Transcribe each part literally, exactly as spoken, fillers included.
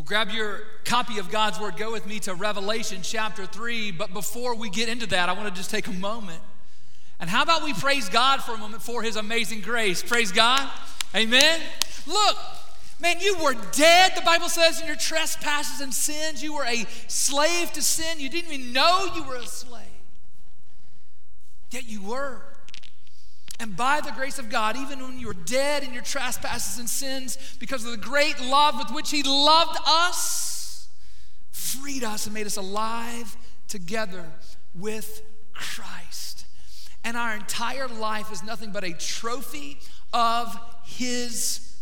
Well, grab your copy of God's Word. Go with me to Revelation chapter three. But before we get into that, I want to just take a moment. And how about we praise God for a moment for His amazing grace? Praise God. Amen. Look, man, you were dead, the Bible says, in your trespasses and sins. You were a slave to sin. You didn't even know you were a slave. Yet you were. And by the grace of God, even when you were dead in your trespasses and sins, because of the great love with which He loved us, freed us and made us alive together with Christ. And our entire life is nothing but a trophy of His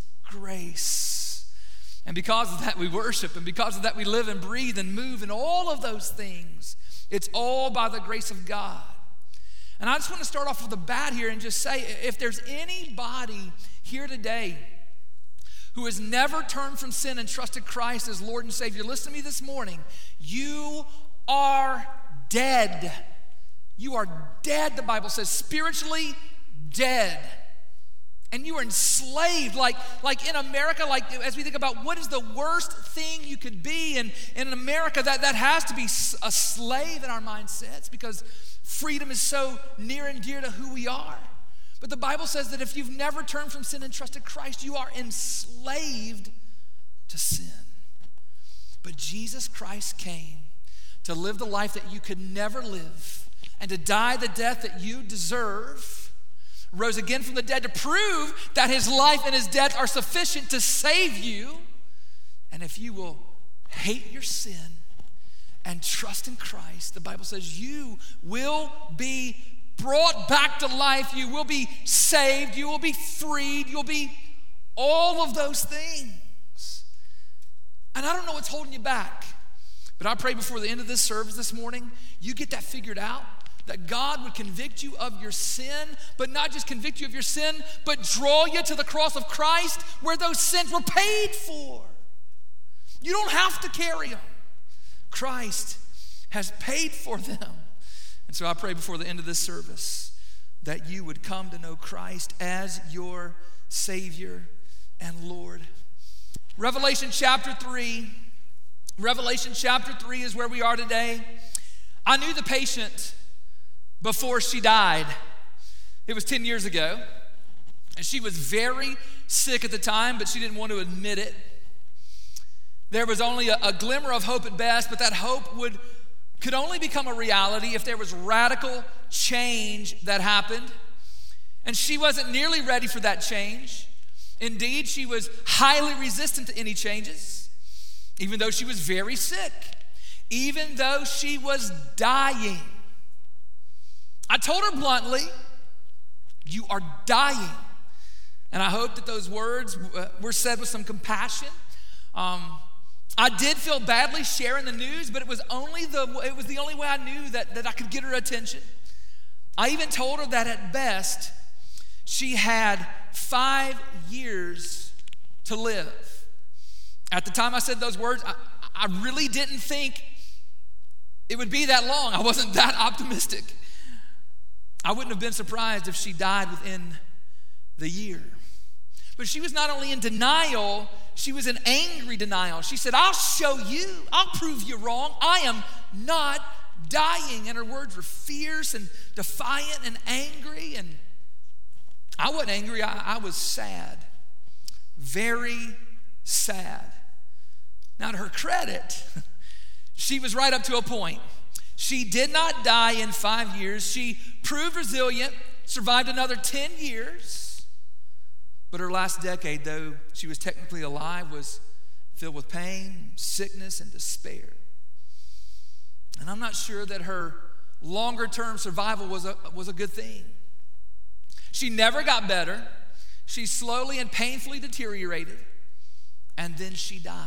grace. And because of that, we worship. And because of that, we live and breathe and move and all of those things. It's all by the grace of God. And I just want to start off with a bat here and just say, if there's anybody here today who has never turned from sin and trusted Christ as Lord and Savior, listen to me this morning. You are dead. You are dead, the Bible says, spiritually dead. And you are enslaved, like, like in America, like as we think about what is the worst thing you could be, and in America, that, that has to be a slave in our mindsets, because freedom is so near and dear to who we are. But the Bible says that if you've never turned from sin and trusted Christ, you are enslaved to sin. But Jesus Christ came to live the life that you could never live and to die the death that you deserve, rose again from the dead to prove that His life and His death are sufficient to save you. And if you will hate your sin and trust in Christ, the Bible says you will be brought back to life. You will be saved. You will be freed. You'll be all of those things. And I don't know what's holding you back, but I pray before the end of this service this morning, you get that figured out, that God would convict you of your sin, but not just convict you of your sin, but draw you to the cross of Christ where those sins were paid for. You don't have to carry them. Christ has paid for them. And so I pray before the end of this service that you would come to know Christ as your Savior and Lord. Revelation chapter three. Revelation chapter three is where we are today. I knew the patient before she died. It was ten years ago. And she was very sick at the time, but she didn't want to admit it. There was only a, a glimmer of hope at best, but that hope would could only become a reality if there was radical change that happened. And she wasn't nearly ready for that change. Indeed, she was highly resistant to any changes, even though she was very sick, even though she was dying. I told her bluntly, you are dying. And I hope that those words were said with some compassion. Um, I did feel badly sharing the news, but it was only the it was the only way I knew that, that I could get her attention. I even told her that at best, she had five years to live. At the time I said those words, I, I really didn't think it would be that long. I wasn't that optimistic. I wouldn't have been surprised if she died within the year. But she was not only in denial, she was in angry denial. She said, I'll show you. I'll prove you wrong. I am not dying. And her words were fierce and defiant and angry. And I wasn't angry. I, I was sad. Very sad. Now, to her credit, she was right up to a point. She did not die in five years. She proved resilient, survived another ten years. But her last decade, though she was technically alive, was filled with pain, sickness, and despair. And I'm not sure that her longer-term survival was a, was a good thing. She never got better. She slowly and painfully deteriorated. And then she died.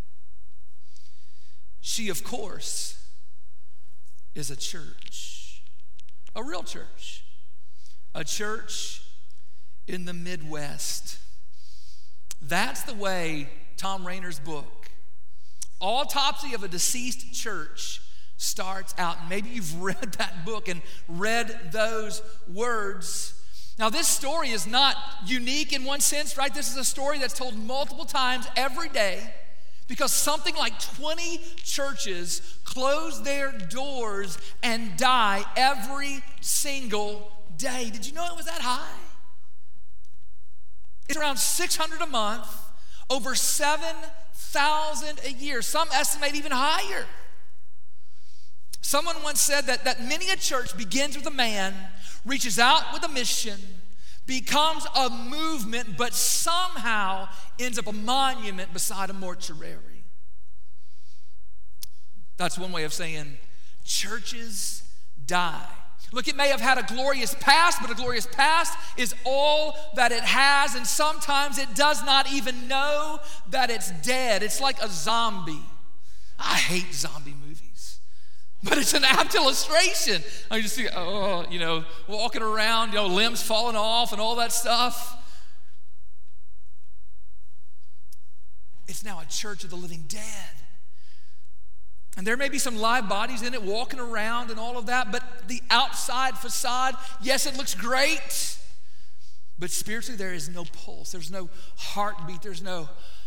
She, of course, is a church. A real church. A church in the Midwest. That's the way Thom Rainer's book, Autopsy of a Deceased Church, starts out. And maybe you've read that book and read those words. Now, this story is not unique in one sense, right? This is a story that's told multiple times every day because something like twenty churches close their doors and die every single day. Did you know it was that high? It's around six hundred a month, over seven thousand a year. Some estimate even higher. Someone once said that, that many a church begins with a man, reaches out with a mission, becomes a movement, but somehow ends up a monument beside a mortuary. That's one way of saying churches die. Look, it may have had a glorious past, but a glorious past is all that it has, and sometimes it does not even know that it's dead. It's like a zombie. I hate zombie movies, but it's an apt illustration. I just see, oh, you know, walking around, you know, limbs falling off and all that stuff. It's now a church of the living dead. And there may be some live bodies in it walking around and all of that, but the outside facade, yes, it looks great, but spiritually there is no pulse. There's no heartbeat. There's no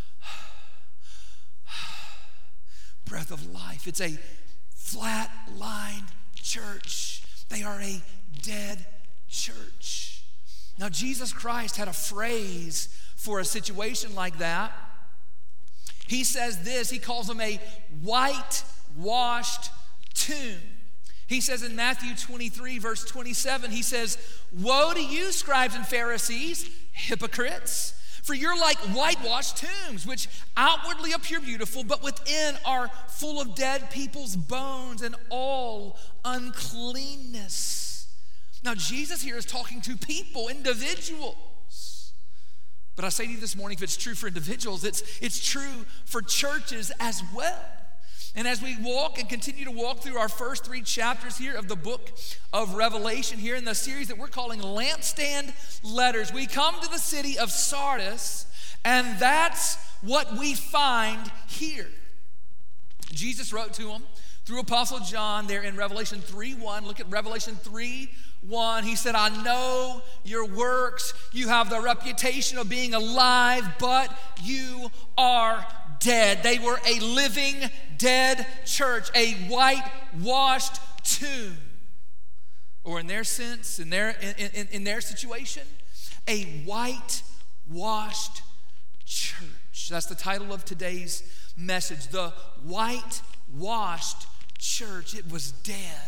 breath of life. It's a flat-lined church. They are a dead church. Now, Jesus Christ had a phrase for a situation like that. He says this, he calls them a whitewashed tomb. He says in Matthew twenty-three, verse twenty-seven, he says, "Woe to you, scribes and Pharisees, hypocrites, for you're like whitewashed tombs, which outwardly appear beautiful, but within are full of dead people's bones and all uncleanness." Now, Jesus here is talking to people, individuals. But I say to you this morning, if it's true for individuals, it's, it's true for churches as well. And as we walk and continue to walk through our first three chapters here of the book of Revelation, here in the series that we're calling Lampstand Letters, we come to the city of Sardis, and that's what we find here. Jesus wrote to them through Apostle John there in Revelation three one. Look at Revelation three one. He said, "I know your works. You have the reputation of being alive, but you are dead." They were a living, dead church, a whitewashed tomb. Or in their sense, in their, in, in, in their situation, a whitewashed church. That's the title of today's message, the whitewashed church. It was dead.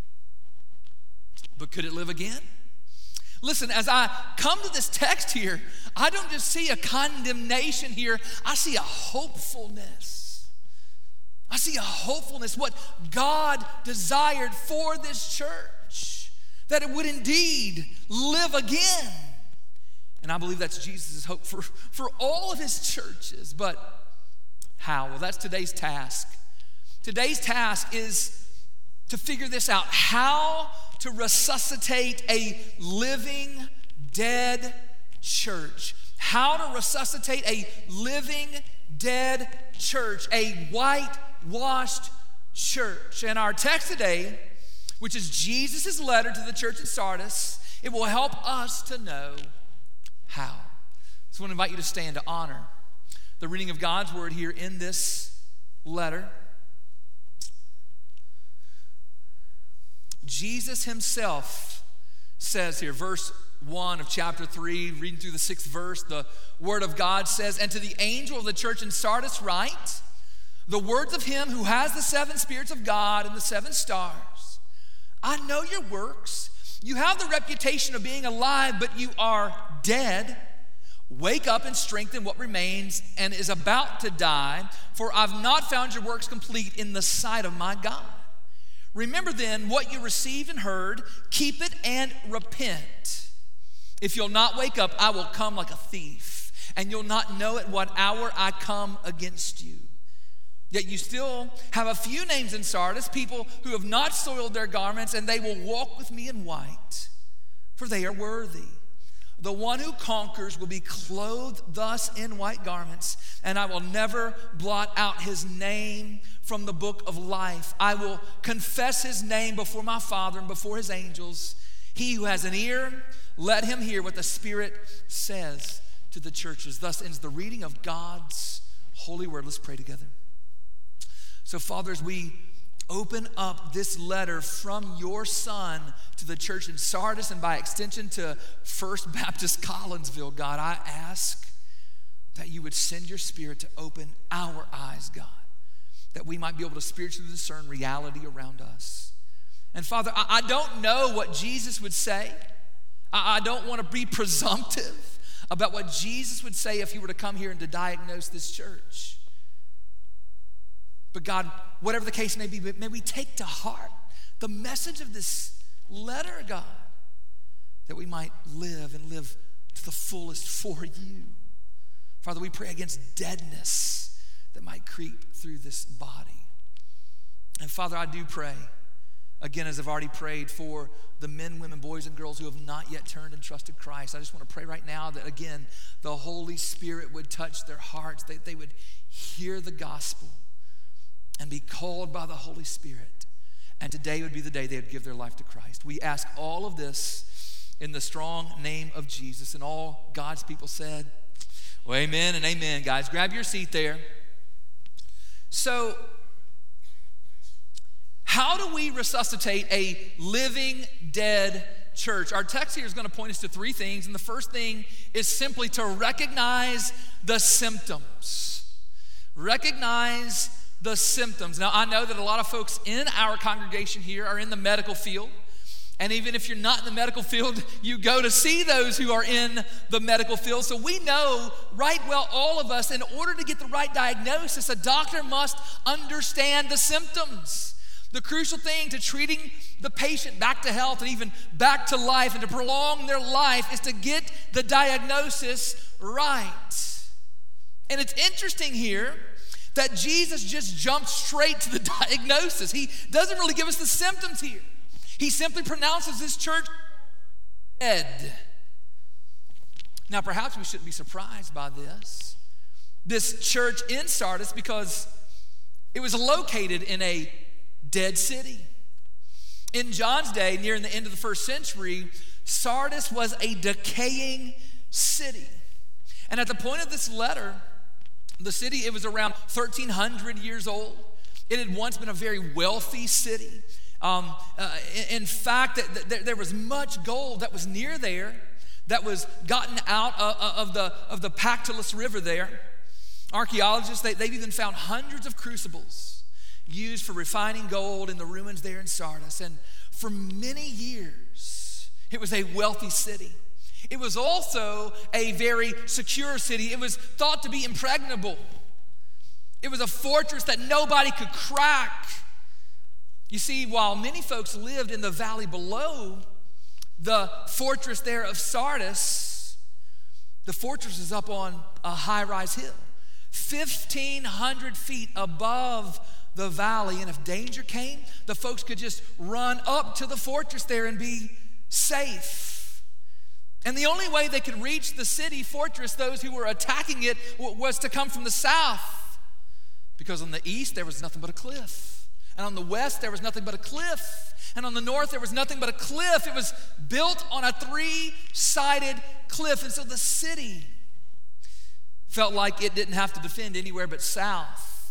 But could it live again? Listen, as I come to this text here, I don't just see a condemnation here, I see a hopefulness. I see a hopefulness, what God desired for this church, that it would indeed live again. And I believe that's Jesus' hope for, for all of his churches. But how? Well, that's today's task. Today's task is to figure this out. How to resuscitate a living, dead church. How to resuscitate a living, dead church, a whitewashed church. And our text today, which is Jesus' letter to the church at Sardis, it will help us to know how. So I want to invite you to stand to honor the reading of God's word here in this letter. Jesus himself says here, verse one of chapter three, reading through the sixth verse, the word of God says, "And to the angel of the church in Sardis write, the words of him who has the seven spirits of God and the seven stars. I know your works. You have the reputation of being alive, but you are dead. Wake up and strengthen what remains and is about to die, for I've not found your works complete in the sight of my God. Remember then what you received and heard, keep it and repent. If you'll not wake up, I will come like a thief, and you'll not know at what hour I come against you. Yet you still have a few names in Sardis, people who have not soiled their garments, and they will walk with me in white, for they are worthy. The one who conquers will be clothed thus in white garments, and I will never blot out his name from the book of life. I will confess his name before my Father and before his angels. He who has an ear, let him hear what the Spirit says to the churches." Thus ends the reading of God's holy word. Let's pray together. So, Father, as we open up this letter from your Son to the church in Sardis and by extension to First Baptist Collinsville, God, I ask that you would send your Spirit to open our eyes, God, that we might be able to spiritually discern reality around us. And Father, I, I don't know what Jesus would say. I, I don't want to be presumptive about what Jesus would say if he were to come here and to diagnose this church. But God, whatever the case may be, may we take to heart the message of this letter, God, that we might live and live to the fullest for you. Father, we pray against deadness that might creep through this body. And Father, I do pray, again, as I've already prayed for the men, women, boys, and girls who have not yet turned and trusted Christ. I just want to pray right now that, again, the Holy Spirit would touch their hearts, that they would hear the gospel and be called by the Holy Spirit. And today would be the day they would give their life to Christ. We ask all of this in the strong name of Jesus. And all God's people said, well, amen and amen, guys. Grab your seat there. So, how do we resuscitate a living, dead church? Our text here is going to point us to three things. And the first thing is simply to recognize the symptoms. Recognize the symptoms. Now, I know that a lot of folks in our congregation here are in the medical field. And even if you're not in the medical field, you go to see those who are in the medical field. So we know right well, all of us, in order to get the right diagnosis, a doctor must understand the symptoms. The crucial thing to treating the patient back to health and even back to life and to prolong their life is to get the diagnosis right. And it's interesting here that Jesus just jumped straight to the diagnosis. He doesn't really give us the symptoms here. He simply pronounces this church dead. Now, perhaps we shouldn't be surprised by this. This church in Sardis, because it was located in a dead city. In John's day, near the end of the first century, Sardis was a decaying city. And at the point of this letter, the city, it was around thirteen hundred years old. It had once been a very wealthy city. Um, uh, in, in fact, th- th- there was much gold that was near there that was gotten out of, of, the, of the Pactolus River there. Archaeologists, they, they've even found hundreds of crucibles used for refining gold in the ruins there in Sardis. And for many years, it was a wealthy city. It was also a very secure city. It was thought to be impregnable. It was a fortress that nobody could crack. You see, while many folks lived in the valley below the fortress there of Sardis, the fortress is up on a high-rise hill, fifteen hundred feet above the valley. And if danger came, the folks could just run up to the fortress there and be safe. And the only way they could reach the city fortress, those who were attacking it, was to come from the south. Because on the east, there was nothing but a cliff. And on the west, there was nothing but a cliff. And on the north, there was nothing but a cliff. It was built on a three-sided cliff. And so the city felt like it didn't have to defend anywhere but south.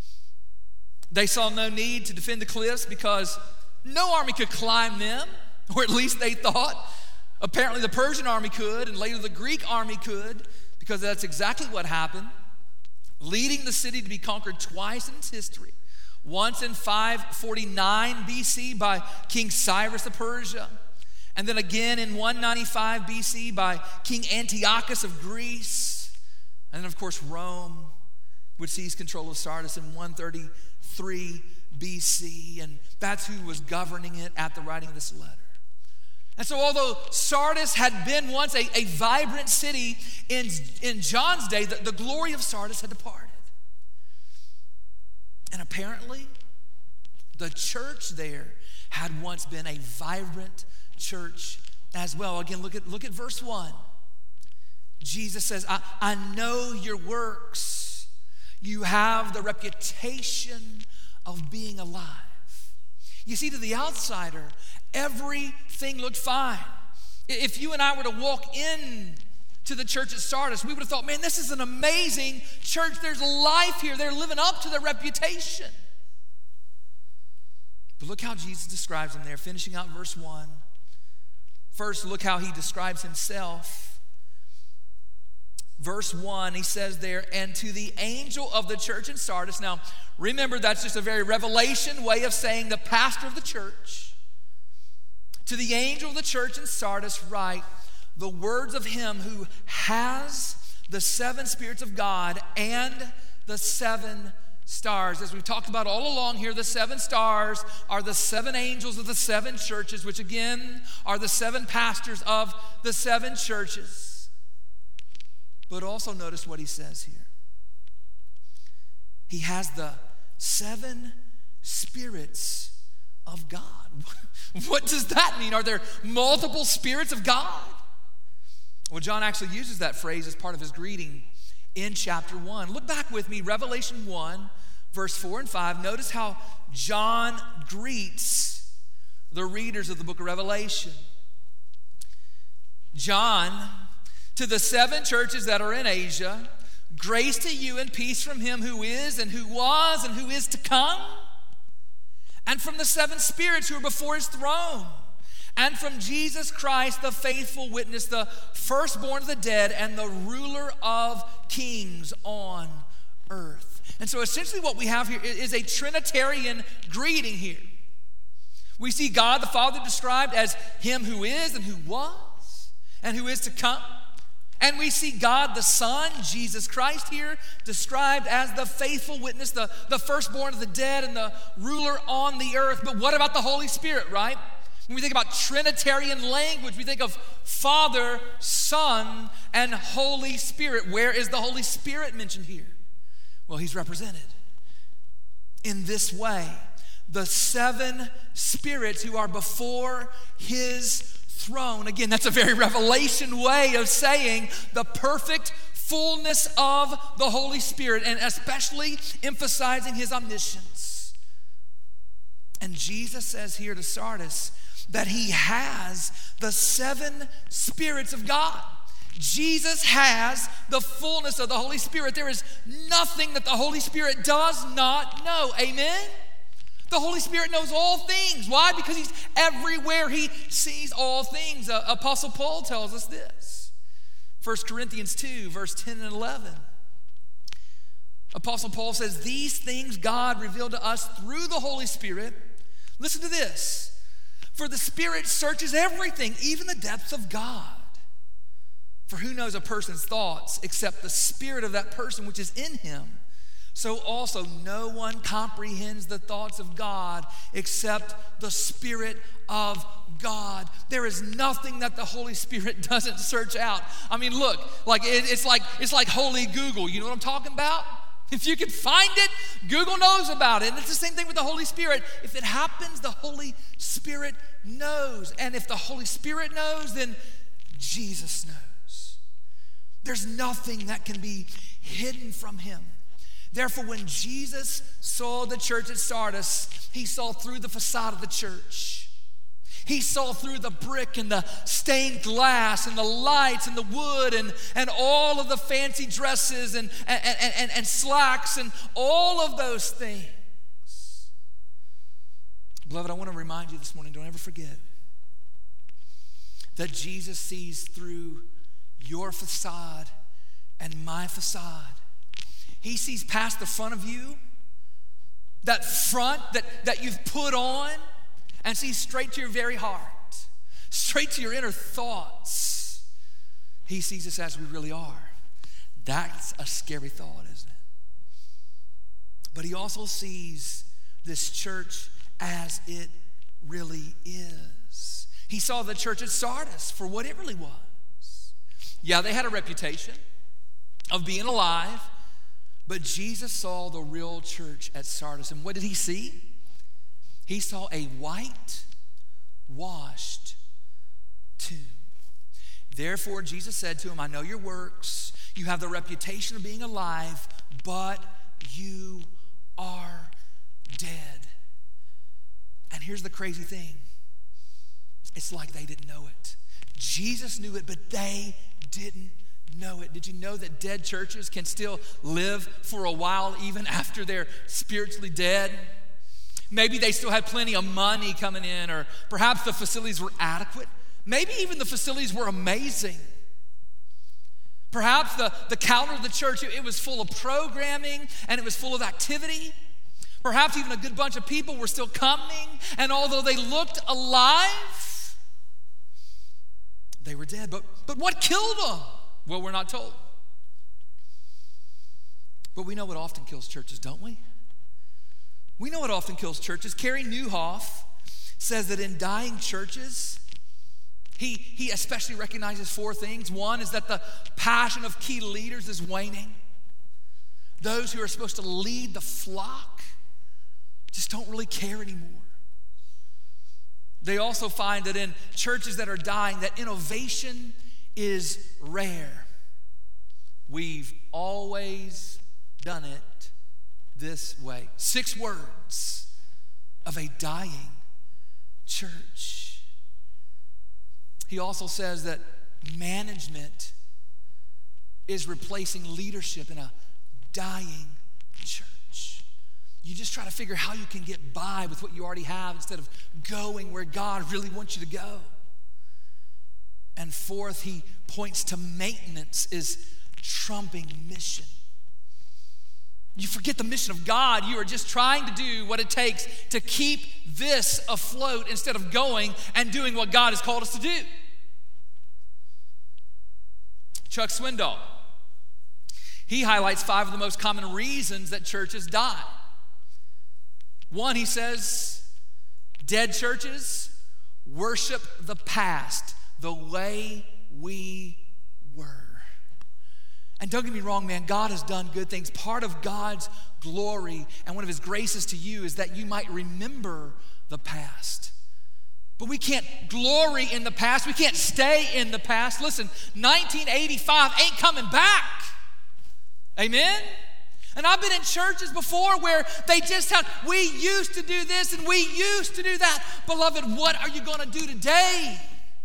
They saw no need to defend the cliffs because no army could climb them, or at least they thought. Apparently the Persian army could, and later the Greek army could, because that's exactly what happened, leading the city to be conquered twice in its history. Once in five forty-nine B C by King Cyrus of Persia, and then again in one ninety-five B C by King Antiochus of Greece, and then of course Rome would seize control of Sardis in one thirty-three B C, and that's who was governing it at the writing of this letter. And so although Sardis had been once a, a vibrant city, in, in John's day, the, the glory of Sardis had departed. And apparently, the church there had once been a vibrant church as well. Again, look at, look at verse one. Jesus says, I, I know your works. You have the reputation of being alive. You see, to the outsider, everything looked fine. If you and I were to walk in to the church at Sardis, we would have thought, man, this is an amazing church. There's life here. They're living up to their reputation. But look how Jesus describes them there, finishing out verse one. First, look how he describes himself. Verse one, he says there, and to the angel of the church in Sardis. Now, remember, that's just a very revelation way of saying the pastor of the church. To the angel of the church in Sardis, write the words of him who has the seven spirits of God and the seven stars. As we've talked about all along here, the seven stars are the seven angels of the seven churches, which again are the seven pastors of the seven churches. But also notice what he says here. He has the seven spirits of God. What does that mean? Are there multiple spirits of God? Well, John actually uses that phrase as part of his greeting in chapter one. Look back with me, Revelation one, verse four and five. Notice how John greets the readers of the book of Revelation. John, to the seven churches that are in Asia, grace to you and peace from him who is and who was and who is to come, and from the seven spirits who are before his throne, and from Jesus Christ, the faithful witness, the firstborn of the dead, and the ruler of kings on earth. And so essentially what we have here is a Trinitarian greeting here. We see God the Father described as him who is and who was and who is to come. And we see God the Son, Jesus Christ here, described as the faithful witness, the, the firstborn of the dead and the ruler on the earth. But what about the Holy Spirit, right? When we think about Trinitarian language, we think of Father, Son, and Holy Spirit. Where is the Holy Spirit mentioned here? Well, he's represented in this way. The seven spirits who are before his throne. Again, that's a very Revelation way of saying the perfect fullness of the Holy Spirit, and especially emphasizing his omniscience. And Jesus says here to Sardis that he has the seven spirits of God. Jesus has the fullness of the Holy Spirit. There is nothing that the Holy Spirit does not know. Amen? The Holy Spirit knows all things. Why? Because he's everywhere. He sees all things. Uh, Apostle Paul tells us this. First Corinthians two, verse ten and eleven. Apostle Paul says, these things God revealed to us through the Holy Spirit. Listen to this. For the Spirit searches everything, even the depths of God. For who knows a person's thoughts except the spirit of that person which is in him? So also no one comprehends the thoughts of God except the Spirit of God. There is nothing that the Holy Spirit doesn't search out. I mean, look, like it, it's like it's like Holy Google. You know what I'm talking about? If you can find it, Google knows about it. And it's the same thing with the Holy Spirit. If it happens, the Holy Spirit knows. And if the Holy Spirit knows, then Jesus knows. There's nothing that can be hidden from him. Therefore, when Jesus saw the church at Sardis, he saw through the facade of the church. He saw through the brick and the stained glass and the lights and the wood and, and all of the fancy dresses and, and, and, and, and slacks and all of those things. Beloved, I want to remind you this morning, don't ever forget that Jesus sees through your facade and my facade. He sees past the front of you, that front that, that you've put on, and sees straight to your very heart, straight to your inner thoughts. He sees us as we really are. That's a scary thought, isn't it? But he also sees this church as it really is. He saw the church at Sardis for what it really was. Yeah, they had a reputation of being alive, but Jesus saw the real church at Sardis. And what did he see? He saw a white, washed tomb. Therefore, Jesus said to him, I know your works. You have the reputation of being alive, but you are dead. And here's the crazy thing. It's like they didn't know it. Jesus knew it, but they didn't know it. Did you know that dead churches can still live for a while even after they're spiritually dead? Maybe they still had plenty of money coming in, or perhaps the facilities were adequate. Maybe even the facilities were amazing. Perhaps the, the calendar of the church, it, it was full of programming and it was full of activity. Perhaps even a good bunch of people were still coming, and although they looked alive, they were dead. But, but what killed them? Well, we're not told. But we know what often kills churches, don't we? We know what often kills churches. Carey Nieuwhof says that in dying churches, he, he especially recognizes four things. One is that the passion of key leaders is waning. Those who are supposed to lead the flock just don't really care anymore. They also find that in churches that are dying, that innovation is rare. We've always done it this way. Six words of a dying church. He also says that management is replacing leadership in a dying church. You just try to figure how you can get by with what you already have instead of going where God really wants you to go. And fourth, he points to maintenance is trumping mission. You forget the mission of God. You are just trying to do what it takes to keep this afloat instead of going and doing what God has called us to do. Chuck Swindoll, he highlights five of the most common reasons that churches die. One, he says, dead churches worship the past the way we were. And don't get me wrong, man, God has done good things. Part of God's glory and one of his graces to you is that you might remember the past. But we can't glory in the past. We can't stay in the past. Listen, nineteen eighty-five ain't coming back. Amen? And I've been in churches before where they just have, we used to do this and we used to do that. Beloved, what are you going to do today?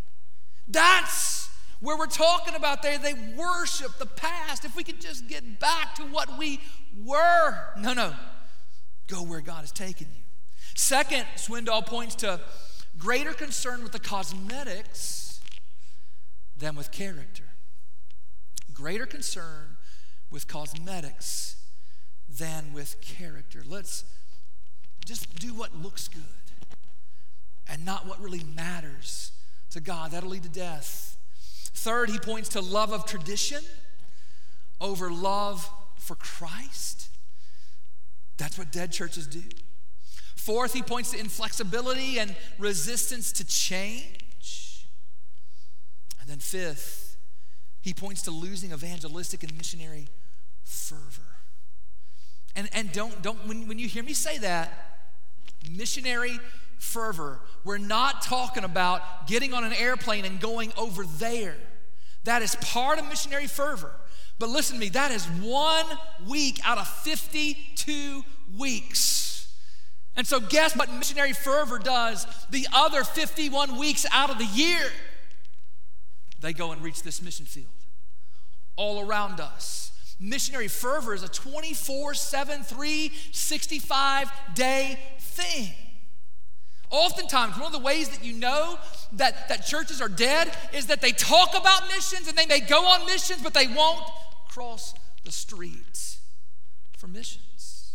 That's where we're talking about there. They worship the past. If we could just get back to what we were. No, no. Go where God has taken you. Second, Swindoll points to greater concern with the cosmetics than with character. Greater concern with cosmetics than with character. Let's just do what looks good and not what really matters to God. That'll lead to death. Third, he points to love of tradition over love for Christ. That's what dead churches do. Fourth, he points to inflexibility and resistance to change. And then fifth, he points to losing evangelistic and missionary fervor. And, and don't, don't when, when you hear me say that, missionary fervor, we're not talking about getting on an airplane and going over there. That is part of missionary fervor. But listen to me, that is one week out of fifty-two weeks. And so guess what missionary fervor does the other fifty-one weeks out of the year? They go and reach this mission field all around us. Missionary fervor is a twenty-four seven, three sixty-five day thing. Oftentimes, one of the ways that you know that, that churches are dead is that they talk about missions and they may go on missions, but they won't cross the street for missions.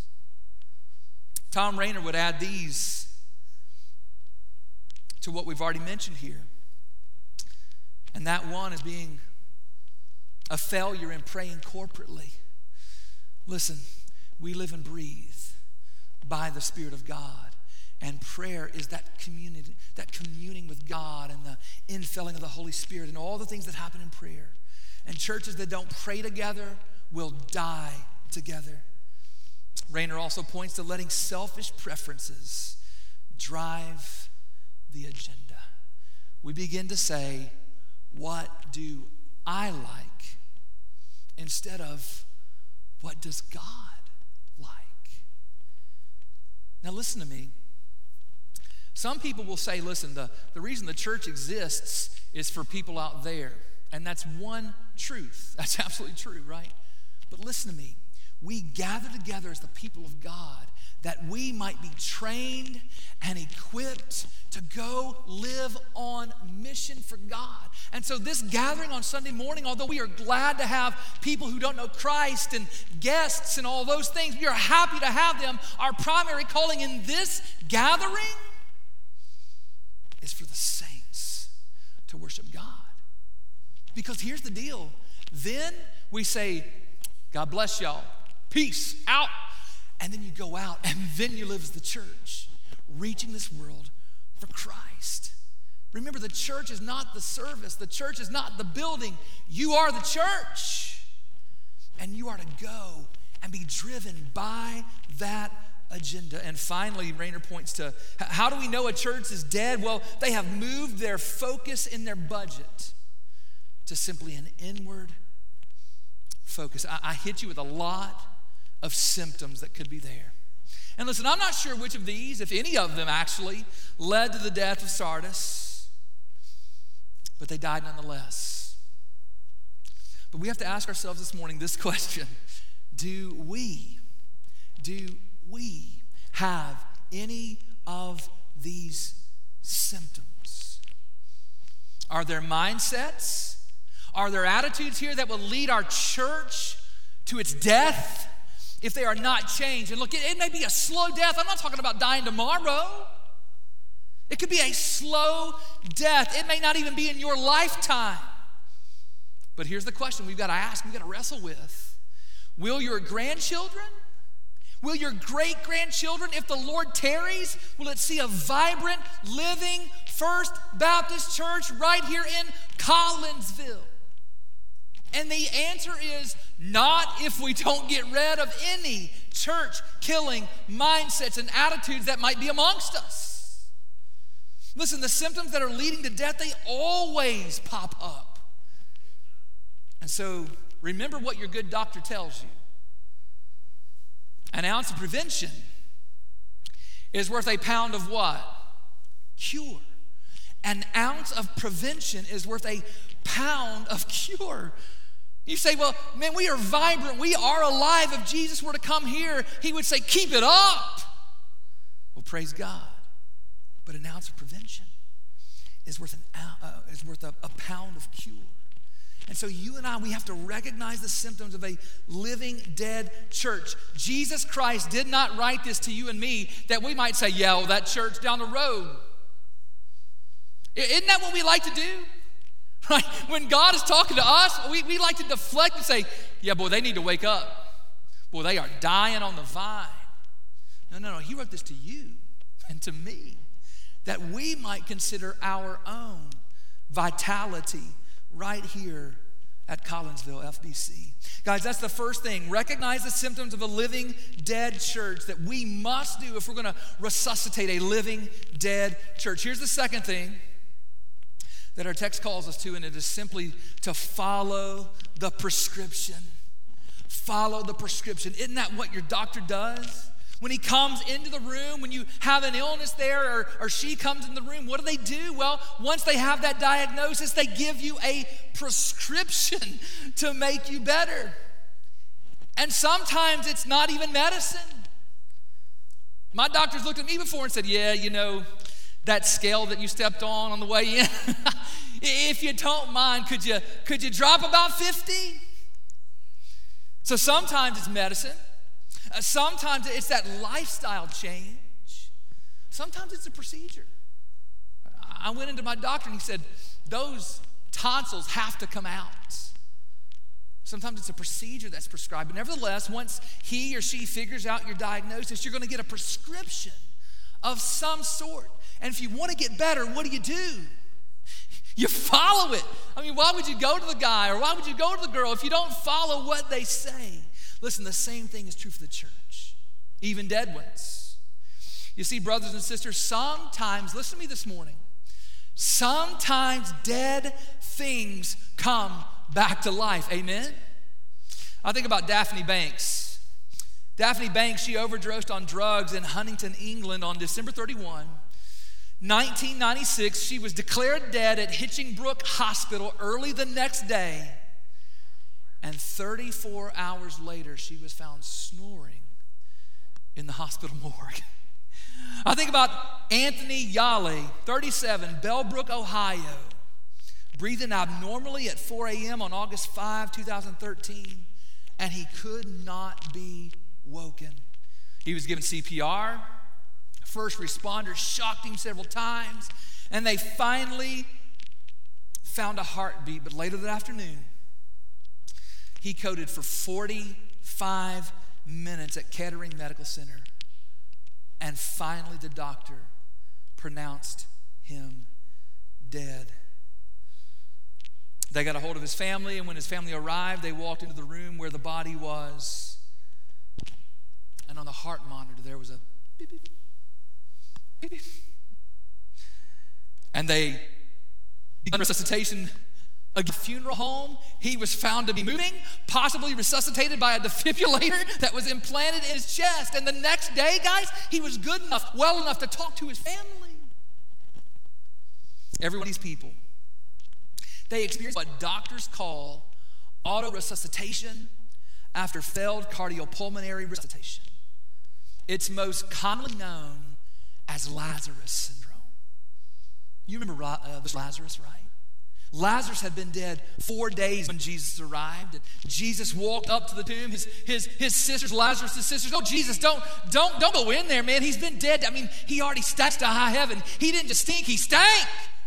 Tom Rainer would add these to what we've already mentioned here. And that one is being a failure in praying corporately. Listen, we live and breathe by the Spirit of God. And prayer is that community, that communing with God and the infilling of the Holy Spirit and all the things that happen in prayer. And churches that don't pray together will die together. Rainer also points to letting selfish preferences drive the agenda. We begin to say, what do I like? Instead of, what does God like? Now listen to me. Some people will say, listen, the, the reason the church exists is for people out there. And that's one truth. That's absolutely true, right? But listen to me. We gather together as the people of God that we might be trained and equipped to go live on mission for God. And so this gathering on Sunday morning, although we are glad to have people who don't know Christ and guests and all those things, we are happy to have them. Our primary calling in this gathering is for the saints to worship God. Because here's the deal. Then we say, God bless y'all. Peace out. And then you go out and then you live as the church, reaching this world for Christ. Remember, the church is not the service. The church is not the building. You are the church. And you are to go and be driven by that agenda. And finally, Rainer points to, how do we know a church is dead? Well, they have moved their focus in their budget to simply an inward focus. I, I hit you with a lot of symptoms that could be there. And listen, I'm not sure which of these, if any of them actually, led to the death of Sardis, but they died nonetheless. But we have to ask ourselves this morning this question. Do we, do we have any of these symptoms? Are there mindsets? Are there attitudes here that will lead our church to its death if they are not changed? And look, it, it may be a slow death. I'm not talking about dying tomorrow. It could be a slow death. It may not even be in your lifetime. But here's the question we've got to ask, we've got to wrestle with. Will your grandchildren, will your great-grandchildren, if the Lord tarries, will it see a vibrant, living First Baptist Church right here in Collinsville? And the answer is not if we don't get rid of any church-killing mindsets and attitudes that might be amongst us. Listen, the symptoms that are leading to death, they always pop up. And so remember what your good doctor tells you. An ounce of prevention is worth a pound of what? Cure. An ounce of prevention is worth a pound of cure. You say, well, man, we are vibrant. We are alive. If Jesus were to come here, he would say, keep it up. Well, praise God. But an ounce of prevention is worth, an, uh, is worth a, a pound of cure. And so you and I, we have to recognize the symptoms of a living, dead church. Jesus Christ did not write this to you and me that we might say, yeah, well, that church down the road. Isn't that what we like to do? Right? When God is talking to us, we, we like to deflect and say, yeah, boy, they need to wake up. Boy, they are dying on the vine. No, no, no. He wrote this to you and to me that we might consider our own vitality right here at Collinsville F B C. Guys, that's the first thing. Recognize the symptoms of a living, dead church that we must do if we're going to resuscitate a living, dead church. Here's the second thing that our text calls us to, and it is simply to follow the prescription. Follow the prescription. Isn't that what your doctor does? When he comes into the room, when you have an illness there, or, or she comes in the room, what do they do? Well, once they have that diagnosis, they give you a prescription to make you better. And sometimes it's not even medicine. My doctor's looked at me before and said, yeah, you know, that scale that you stepped on on the way in, if you don't mind, could you, could you drop about fifty? So sometimes it's medicine. Uh, sometimes it's that lifestyle change. Sometimes it's a procedure. I went into my doctor and he said, those tonsils have to come out. Sometimes it's a procedure that's prescribed. But nevertheless, once he or she figures out your diagnosis, you're going to get a prescription of some sort. And if you want to get better, what do you do? You follow it. I mean, why would you go to the guy or why would you go to the girl if you don't follow what they say? Listen, the same thing is true for the church, even dead ones. You see, brothers and sisters, sometimes, listen to me this morning, sometimes dead things come back to life. Amen? I think about Daphne Banks. Daphne Banks, she overdosed on drugs in Huntington, England on December thirty-first, nineteen ninety-six, she was declared dead at Hitchingbrook Hospital early the next day. And thirty-four hours later, she was found snoring in the hospital morgue. I think about Anthony Yale, thirty-seven, Bellbrook, Ohio, breathing abnormally at four a.m. on August fifth, two thousand thirteen, and he could not be woken. He was given C P R. First responders shocked him several times, and they finally found a heartbeat. But later that afternoon, he coded for forty-five minutes at Kettering Medical Center, and finally the doctor pronounced him dead. They got a hold of his family, and when his family arrived, they walked into the room where the body was. And on the heart monitor, there was a beep, beep, beep, beep. And they began resuscitation. A funeral home, he was found to be moving, possibly resuscitated by a defibrillator that was implanted in his chest. And the next day, guys, he was good enough, well enough to talk to his family. Every one of these people, they experienced what doctors call autoresuscitation after failed cardiopulmonary resuscitation. It's most commonly known as Lazarus syndrome. You remember uh, Lazarus, right? Lazarus had been dead four days when Jesus arrived. And Jesus walked up to the tomb. His, his, his sisters, Lazarus' sisters, oh, Jesus, don't, don't, don't go in there, man. He's been dead. I mean, he already stank to high heaven. He didn't just stink, he stank.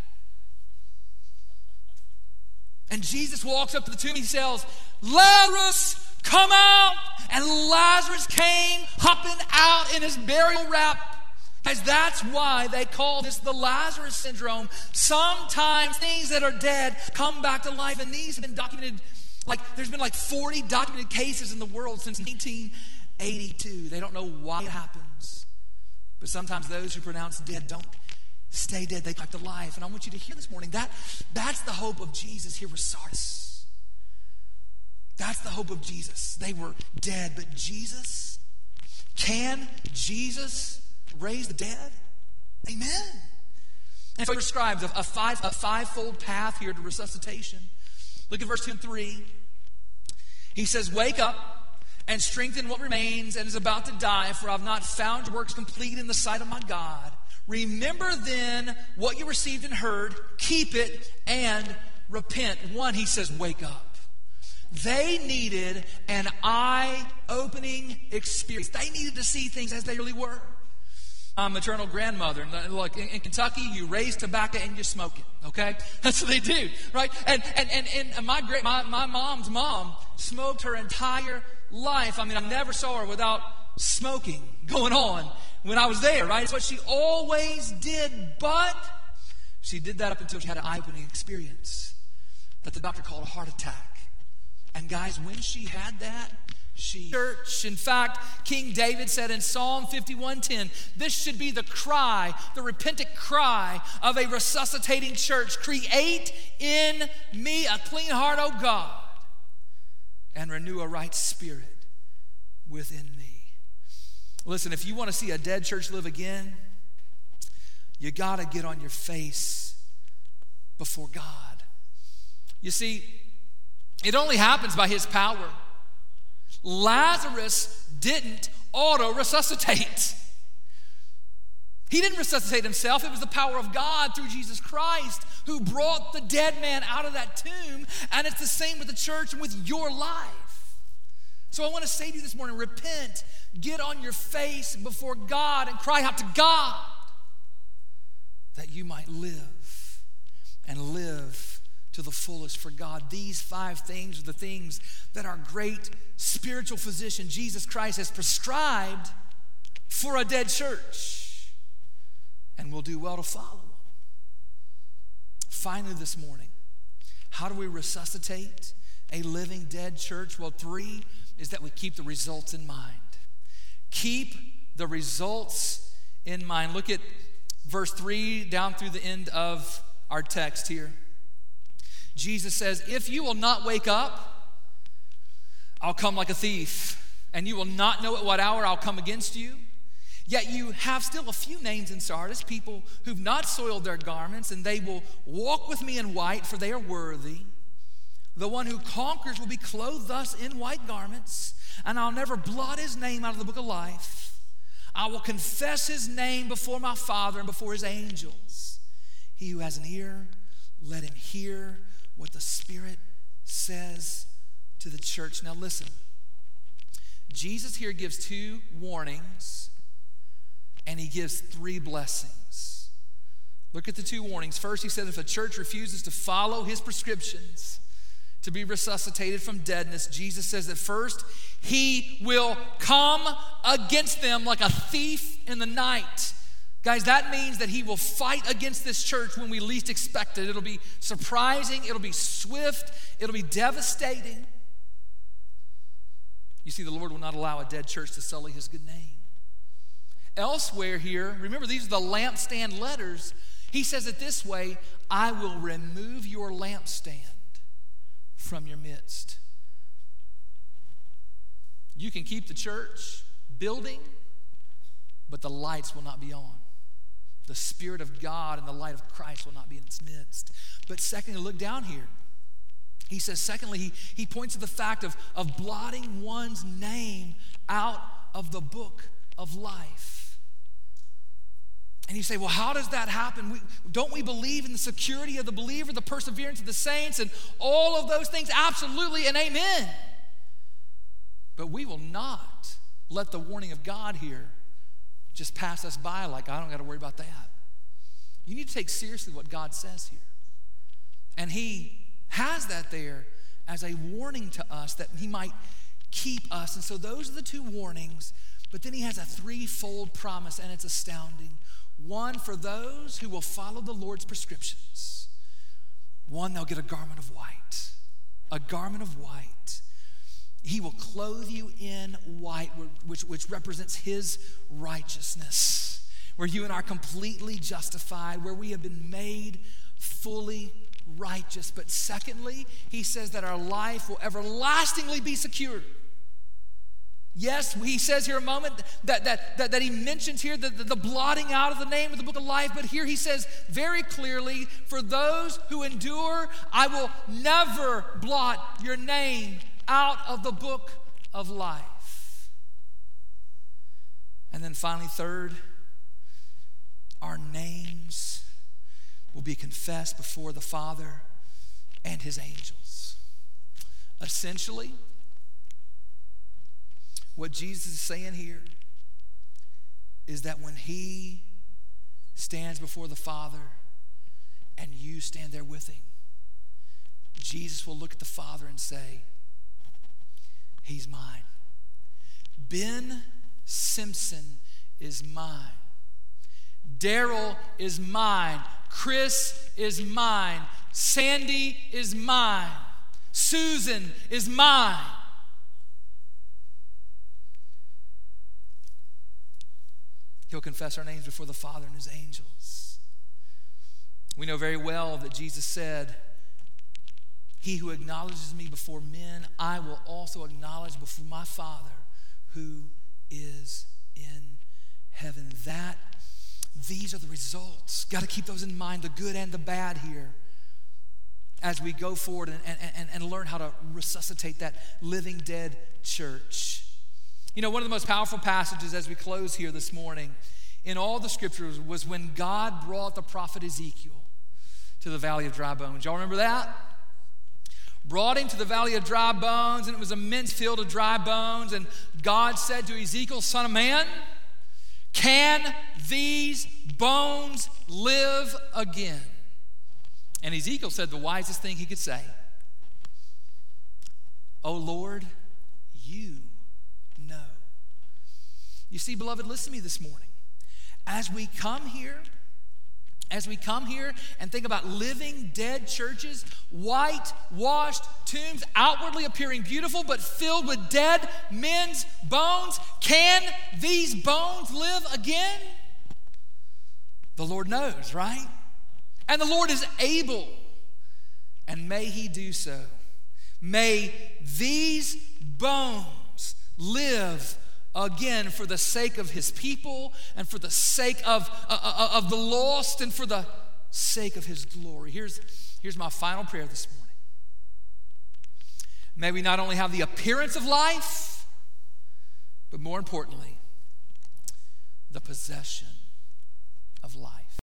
And Jesus walks up to the tomb. He says, Lazarus, come out. And Lazarus came hopping out in his burial wrap. Guys, that's why they call this the Lazarus syndrome. Sometimes things that are dead come back to life, and these have been documented. Like, there's been like forty documented cases in the world since nineteen eighty-two. They don't know why it happens, but sometimes those who pronounce dead don't stay dead, they come back to life. And I want you to hear this morning, that that's the hope of Jesus here with Sardis. That's the hope of Jesus. They were dead, but Jesus, can Jesus raise the dead? Amen. And so he prescribes a, a, five, a five-fold path here to resuscitation. Look at verse two and three. He says, wake up and strengthen what remains and is about to die, for I have not found your works complete in the sight of my God. Remember then what you received and heard, keep it and repent. One, he says, wake up. They needed an eye-opening experience. They needed to see things as they really were. I'm maternal grandmother. And look, in, in Kentucky, you raise tobacco and you smoke it. Okay, that's what they do, right? And and and, and my great my, my mom's mom smoked her entire life. I mean, I never saw her without smoking going on when I was there, right? It's what she always did, but she did that up until she had an eye-opening experience that the doctor called a heart attack. And guys, when she had that, she church. In fact, King David said in Psalm fifty-one ten, this should be the cry, the repentant cry of a resuscitating church. Create in me a clean heart, O God, and renew a right spirit within me. Listen, if you want to see a dead church live again, you got to get on your face before God. You see, it only happens by his power. Lazarus didn't auto-resuscitate. He didn't resuscitate himself. It was the power of God through Jesus Christ who brought the dead man out of that tomb. And it's the same with the church and with your life. So I want to say to you this morning, repent, get on your face before God and cry out to God that you might live and live to the fullest for God. These five things are the things that our great spiritual physician, Jesus Christ, has prescribed for a dead church. And we'll do well to follow them. Finally this morning, how do we resuscitate a living dead church? Well, three is that we keep the results in mind. Keep the results in mind. Look at verse three down through the end of our text here. Jesus says, if you will not wake up, I'll come like a thief, and you will not know at what hour I'll come against you. Yet you have still a few names in Sardis, people who've not soiled their garments, and they will walk with me in white, for they are worthy. The one who conquers will be clothed thus in white garments, and I'll never blot his name out of the book of life. I will confess his name before my Father and before his angels. He who has an ear, let him hear what the Spirit says to the church. Now listen, Jesus here gives two warnings, and he gives three blessings. Look at the two warnings. First, he said if a church refuses to follow his prescriptions to be resuscitated from deadness, Jesus says that first, he will come against them like a thief in the night. Guys, that means that he will fight against this church when we least expect it. It'll be surprising, it'll be swift, it'll be devastating. You see, the Lord will not allow a dead church to sully his good name. Elsewhere here, remember these are the lampstand letters. He says it this way, I will remove your lampstand from your midst. You can keep the church building, but the lights will not be on. The Spirit of God and the light of Christ will not be in its midst. But secondly, look down here. He says, secondly, he, he points to the fact of, of blotting one's name out of the book of life. And you say, well, how does that happen? We, don't we believe in the security of the believer, the perseverance of the saints, and all of those things? Absolutely and amen. But we will not let the warning of God here just pass us by like, I don't got to worry about that. You need to take seriously what God says here. And he has that there as a warning to us that he might keep us. And so those are the two warnings, but then he has a threefold promise, and it's astounding. One, for those who will follow the Lord's prescriptions. One, they'll get a garment of white. A garment of white. He will clothe you in white, which, which represents his righteousness, where you and I are completely justified, where we have been made fully righteous. But secondly, he says that our life will everlastingly be secure. Yes, he says here a moment that, that, that, that he mentions here the, the, the blotting out of the name of the book of life, but here he says very clearly, for those who endure, I will never blot your name out of the book of life. And then finally, third, our names will be confessed before the Father and his angels. Essentially, what Jesus is saying here is that when he stands before the Father and you stand there with him, Jesus will look at the Father and say, he's mine. Ben Simpson is mine. Daryl is mine. Chris is mine. Sandy is mine. Susan is mine. He'll confess our names before the Father and his angels. We know very well that Jesus said, he who acknowledges me before men, I will also acknowledge before my Father who is in heaven. That, these are the results. Got to keep those in mind, the good and the bad here, as we go forward and, and, and learn how to resuscitate that living dead church. You know, one of the most powerful passages as we close here this morning in all the scriptures was when God brought the prophet Ezekiel to the valley of dry bones. Y'all remember that? Brought him to the valley of dry bones, and it was an immense field of dry bones, and God said to Ezekiel, son of man, can these bones live again? And Ezekiel said the wisest thing he could say, oh Lord, you know. You see, beloved, listen to me this morning. As we come here, as we come here and think about living dead churches, white-washed tombs, outwardly appearing beautiful but filled with dead men's bones, can these bones live again? The Lord knows, right? And the Lord is able, and may he do so. May these bones live again, for the sake of his people and for the sake of, uh, of the lost and for the sake of his glory. Here's, here's my final prayer this morning. May we not only have the appearance of life, but more importantly, the possession of life.